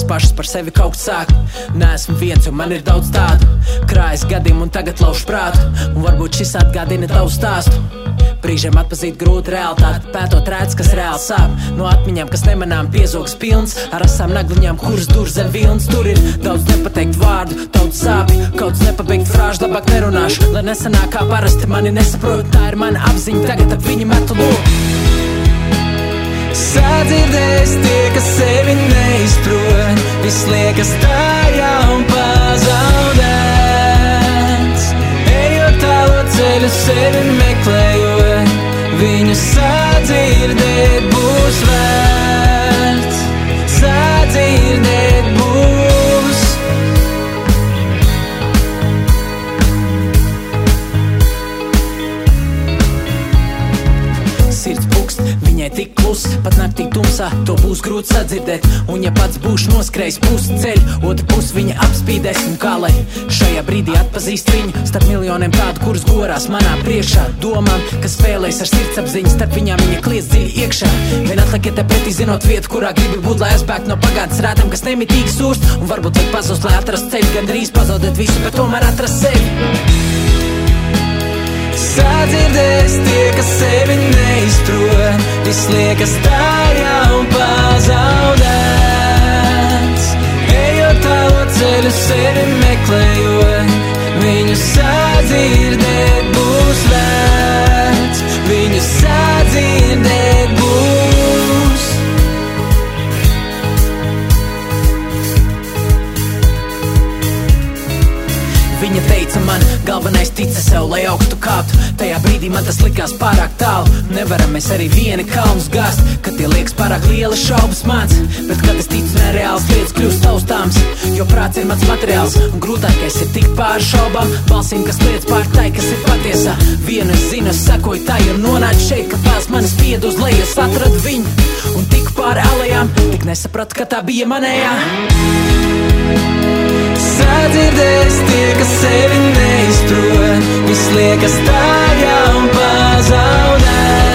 pašas par sevi kaut kas sāk. Neesmu viens, jo man ir daudz tādu. Krājas gadiem un tagad lauž prātu. Un varbūt šis atgādina tavu stāstu. Brīžiem atpazīt grūti realitāti, pētot rēdz, kas reāli sāp. No atmiņām, kas nemanām piezogs pilns, ar asām nagliņām, kuras dur zem vilns. Tur ir daudz nepateikt vārdu, daudz sāpju, kauts nepabeigt frāžu, labāk nerunāšu. Lai nesanāk kā parasti, mani nesaprot, tā ir mana apziņa, tagad ap viņu metu loku. Sadzirdēs tie, kas sevi neizprot, viss liekas tā jau pazaudēts. Ejot tālo ceļu sevi meklējot, viņu sadzirdēt būs vērts. Sadzirdēt būs. Sirds pukst, viņai tik klus, pat naktī tumsā to būs grūti sadzirdēt. Un ja pats būšu noskrējis pusi ceļu, otru pusi viņa apspīdēs. Un kā lai šajā brīdī atpazīst viņu starp miljoniem tādu, kuras gorās manā priekšā domām, kas spēlēs ar sirdsapziņu, starp viņām viņa kliedz dziļi iekšā. Vien atliek te pretī zinot vietu, kurā gribi būt, lai aizbēgt no pagātnes rētam, kas nemitīgi sūst. Un varbūt vajag pazust, lai atrast ceļu, gandrīz pazaudēt visu, bet tomēr atrast sevi. Sadzirdēs tie, kas sevi neizprot, viss liekas tā jau pazaudēts. Ejot tālo ceļu sevi meklējot, viņu sadzirdēt būs vērts. Viņu sadzirdēt būs. Viņa teica man, galvenais tica sev, lai augstu kāptu. Tajā brīdī man tas likās pārāk tālu. Nevaram mēs arī vieni kalnus gāzt, kad tie liekas pārāk lieli šaubas mans. Bet kad es ticu, nereāls lietas kļūst taustāms, jo prāts ir mans materiāls. Un grūtākais ir tikt pāri šaubām, balsīm, kas liec pār tai, kas ir patiesā. Vienu es zinu, es sekoju tai un nonācu šeit, kad pēls manis spied uz leju. Es atradu viņu un tiku pāri alejām, tik nesapratu, ka tā bija manējā. Sadzirdēs tie, kas sevi neizprot, viss liekas tā jau pazaudēts.